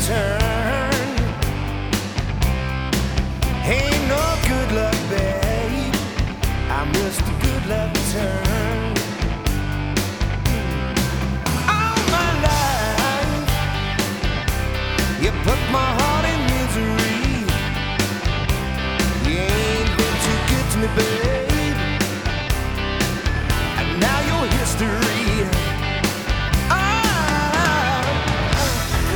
turn. Ain't no good luck, babe. I missed a good luck turn. All my life, you put my heart in misery. You ain't been too good to me, babe. And now your history